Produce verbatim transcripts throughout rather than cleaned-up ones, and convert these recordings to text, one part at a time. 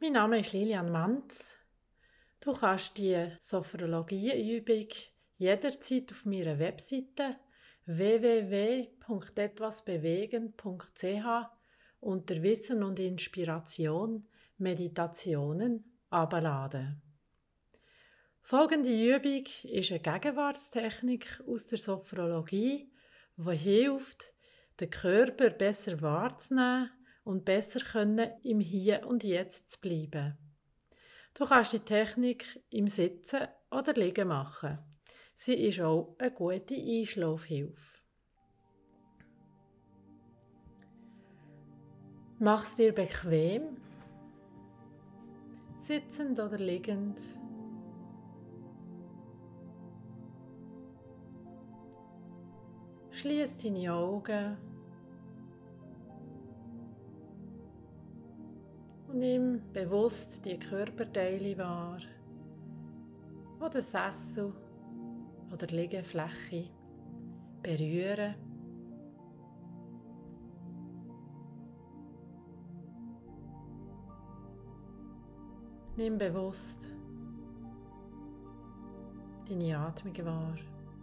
Mein Name ist Lilian Manz. Du kannst die Sophrologie-Übung jederzeit auf meiner Webseite w w w punkt etwasbewegen punkt c h unter Wissen und Inspiration Meditationen abladen. Folgende Übung ist eine Gegenwartstechnik aus der Sophrologie, die hilft, den Körper besser wahrzunehmen und besser können, im Hier und Jetzt zu bleiben. Du kannst die Technik im Sitzen oder Liegen machen. Sie ist auch eine gute Einschlafhilfe. Mach es dir bequem, sitzend oder liegend. Schließ deine Augen und nimm bewusst die Körperteile wahr, die den Sessel oder die Liegefläche berühren. Nimm bewusst deine Atmung wahr,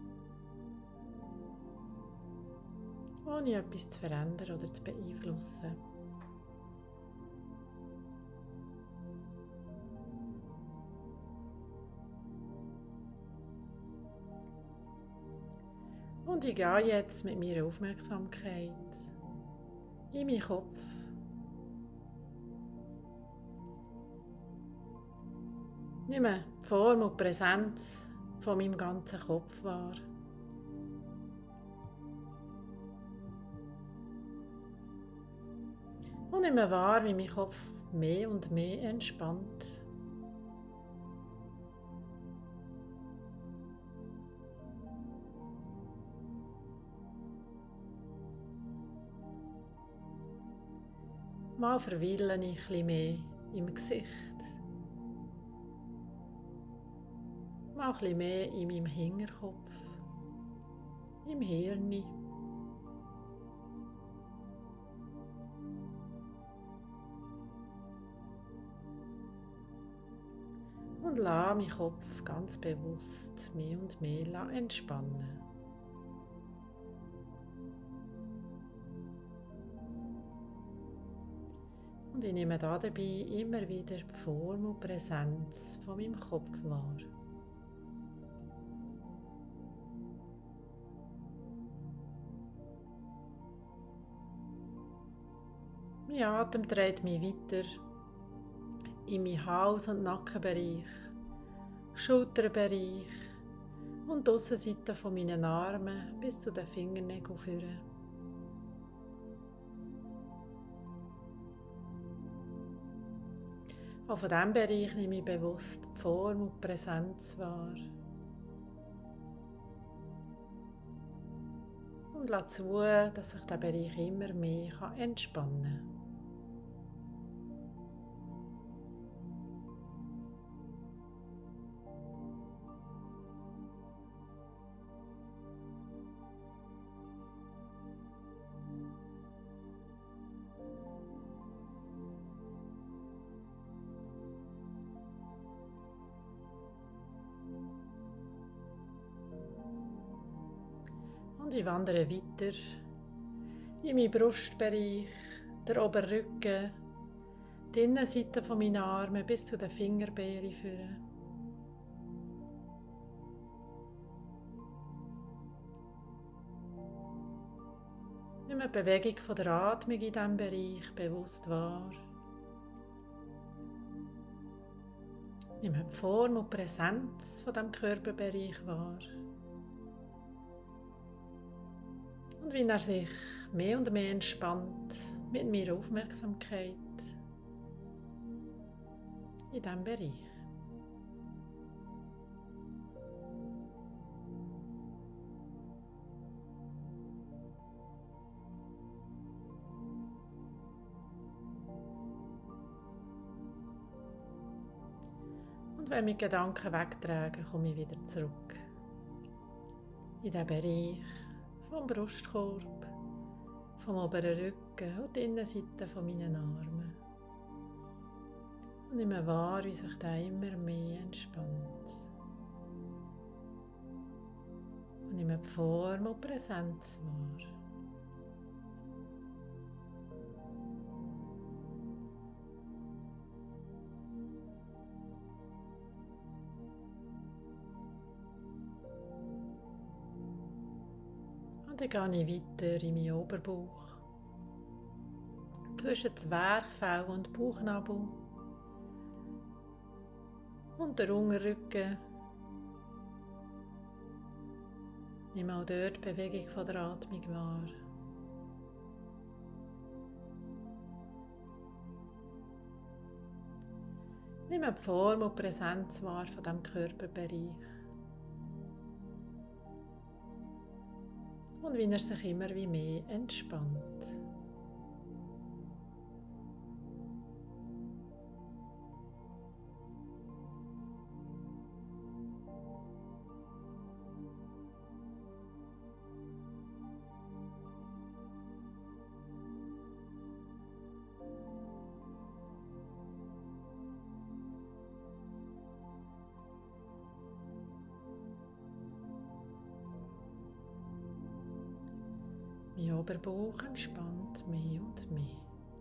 ohne etwas zu verändern oder zu beeinflussen. Und ich gehe jetzt mit meiner Aufmerksamkeit in meinen Kopf. Nehme die Form und die Präsenz von meinem ganzen Kopf wahr. Und nehme wahr, wie mein Kopf mehr und mehr entspannt. Mal verweile ich ein bisschen mehr im Gesicht. Mal ein bisschen mehr in meinem Hinterkopf, im Hirn. Und lasse meinen Kopf ganz bewusst mehr und mehr entspannen. Und ich nehme dabei immer wieder die Form und Präsenz von meinem Kopf wahr. Mein Atem trägt mich weiter in meinen Hals- und Nackenbereich, Schulterbereich und die Aussenseite von meinen Armen bis zu den Fingernägeln führen. Auch von diesem Bereich nehme ich bewusst die Form und die Präsenz wahr. Und lasse zu, dass sich dieser Bereich immer mehr entspannen kann. Und ich wandere weiter in meinen Brustbereich, den Oberrücken, die Innenseite von meinen Armen bis zu den Fingerbeeren führen. Nimm die Bewegung von der Atmung in diesem Bereich bewusst wahr. Nimm die Form und Präsenz von diesem Körperbereich wahr. Und wie er sich mehr und mehr entspannt mit meiner Aufmerksamkeit in diesem Bereich. Und wenn mich Gedanken wegtragen, komme ich wieder zurück in diesen Bereich vom Brustkorb, vom oberen Rücken und die Innenseite von meinen Armen. Nimm wahr, wie sich der immer mehr entspannt. Und nimm die Form und Präsenz wahr. Und dann gehe ich weiter in meinen Oberbauch. Zwischen Zwerchfell und Bauchnabel. Und der Unterrücken. Nimm auch dort die Bewegung von der Atmung wahr. Nimm die Form und Präsenz wahr von diesem Körperbereich. Und wie er sich immer wie mehr entspannt. Mein Oberbauch entspannt mehr und mehr.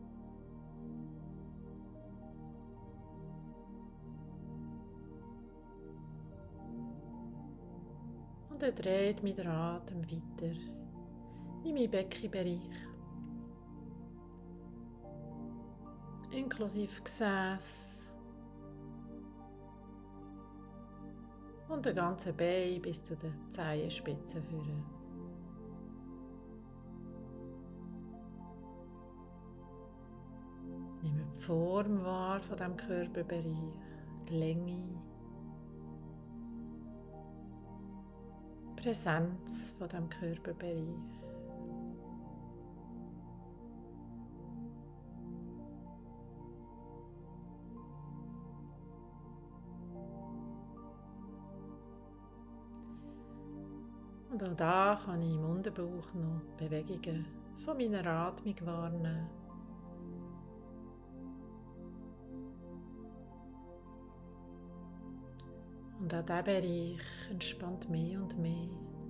Und er dreht mich der Atem weiter in meinen Beckenbereich, inklusive Gesäß und der ganze Bein bis zu den Zehenspitzen führen. Nimm die Form wahr von diesem Körperbereich, die Länge, die Präsenz von diesem Körperbereich. Und auch da kann ich im Unterbauch noch Bewegungen von meiner Atmung wahrnehmen. Und auch dieser Bereich entspannt mehr und mehr.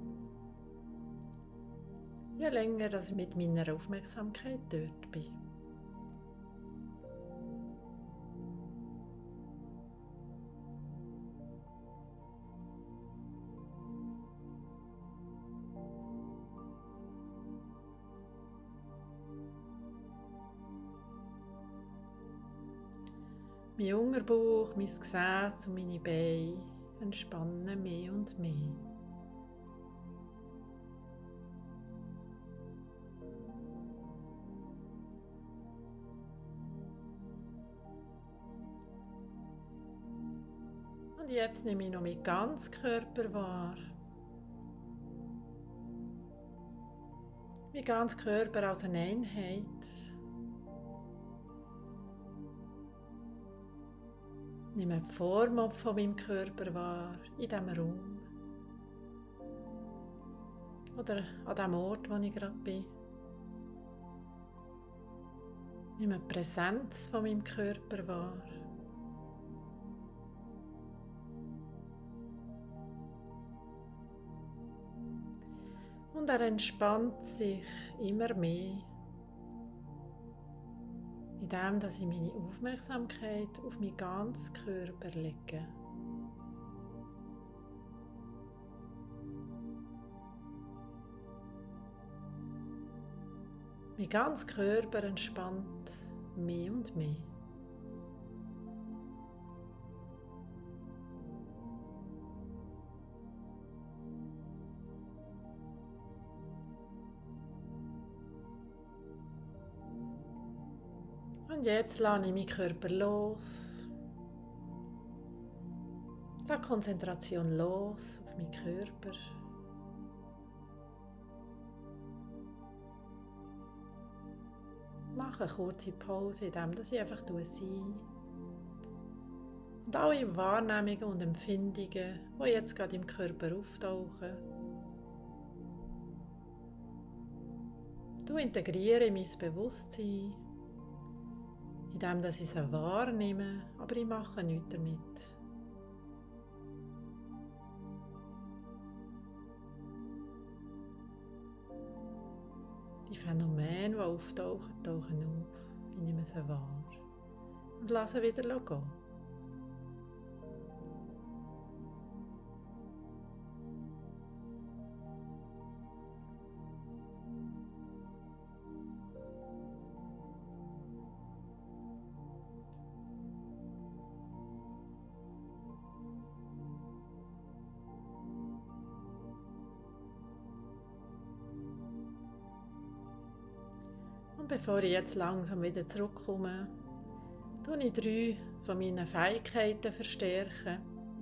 Je länger dass ich mit meiner Aufmerksamkeit dort bin. Mein Unterbauch, mein Gesäß und meine Beine entspannen mehr und mehr. Und jetzt nehme ich noch meinen ganzen Körper wahr. Mein ganzer Körper als eine Einheit. Ich nehme die Form von meinem Körper wahr, in diesem Raum. Oder an dem Ort, wo ich gerade bin. Ich nehme die Präsenz von meinem Körper wahr. Und er entspannt sich immer mehr, indem dass ich meine Aufmerksamkeit auf meinen ganzen Körper lege. Mein ganzer Körper entspannt mehr und mehr. Und jetzt lasse ich meinen Körper los. Lasse Konzentration los auf meinen Körper. Mache eine kurze Pause, indem ich einfach sein. Und alle Wahrnehmungen und Empfindungen, die jetzt gerade im Körper auftauchen, du integriere in mein Bewusstsein indem dass ich sie wahrnehme, aber ich mache nichts damit. Die Phänomene, die auftauchen, tauchen auf. Ich nehme sie wahr und lasse wieder gehen. Und bevor ich jetzt langsam wieder zurückkomme, tue ich drei von meinen Fähigkeiten verstärken.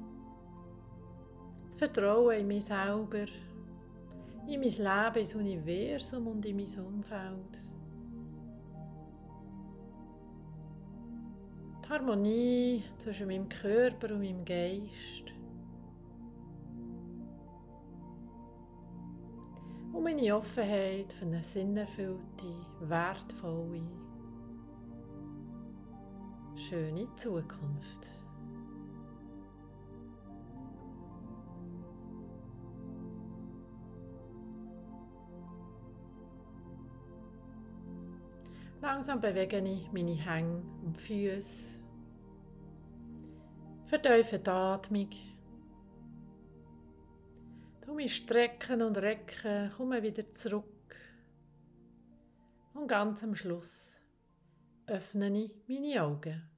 Das Vertrauen in mich selber, in mein Leben, ins Universum und in mein Umfeld. Die Harmonie zwischen meinem Körper und meinem Geist. Und meine Offenheit für eine sinnerfüllte, wertvolle, schöne Zukunft. Langsam bewege ich meine Hände und Füße. Vertiefe die Atmung. Tu mich strecken und recken, komme wieder zurück. Und ganz am Schluss öffne ich meine Augen.